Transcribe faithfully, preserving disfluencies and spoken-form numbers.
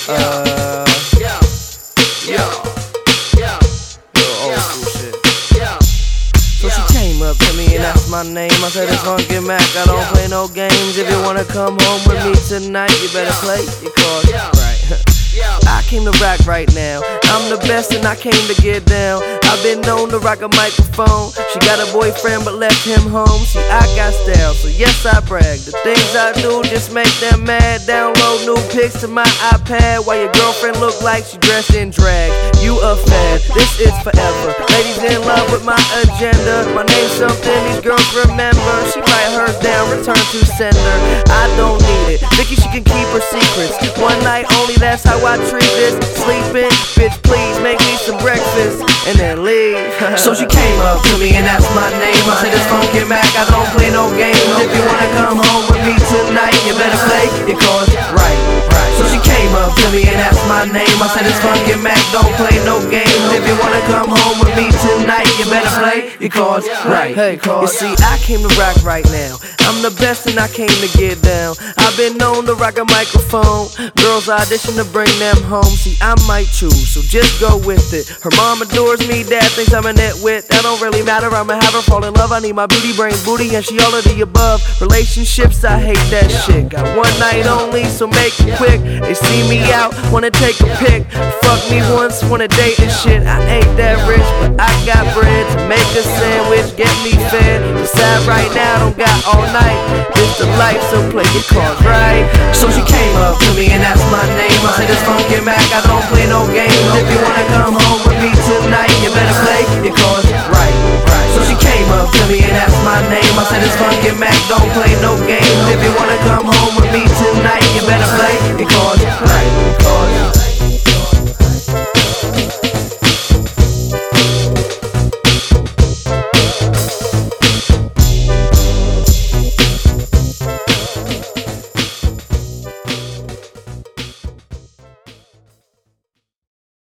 Uh, yeah, yeah, yeah, little old school shit. So she came up to me and asked my name. I said it's Funky Mac, I don't play no games. If you wanna come home with me tonight, you better play your cards right. I came to rock right now. I'm the best and I came to get down. I've been known to rock a microphone. She got a boyfriend but left him home. See, I got style, so yes I brag. The things I do just make them mad. Download new pics to my iPad while your girlfriend look like she dressed in drag. You a fad, this is forever. Ladies in love with my agenda. My name's something these girls remember. She write hers down, return to sender. I don't need it, Vicky she can keep her secrets. One night only, that's how I treat this. Sleeping, bitch please make me some breakfast and then leave. So she came up to me and asked my name. I said it's Funky Mac, I don't play no games. If you wanna come home with me tonight, you better play your cards right. So she came up to me and asked my name. I said it's Funky Mac, don't play no games. If you wanna come home with me tonight, you better play your cards right. Hey, you see, I came to rock right now. I'm the best and I came to get down. I've been known to rock a microphone. Girls audition to bring them home. See, I might choose, so just go with it. Her mom adores me, dad thinks I'm a nitwit. That don't really matter, I'ma have her fall in love. I need my beauty, brain, booty, and she all of the above. Relationships, I hate that shit. Got one night only, so make it quick. They see me out, wanna take a pic. Fuck me once, wanna date and shit. I ain't that rich, but I got bread to make a sandwich, get me fed. Decide right now, don't got all night. It's the life, so play your cards right. So she came up to me and asked my name. I said it's Funky Mac, I don't play no games. If you wanna come home with me tonight, you better play your cards right. So she came up to me and asked my name. I said it's Funky Mac, don't play no games. If you wanna come home with me tonight, you better play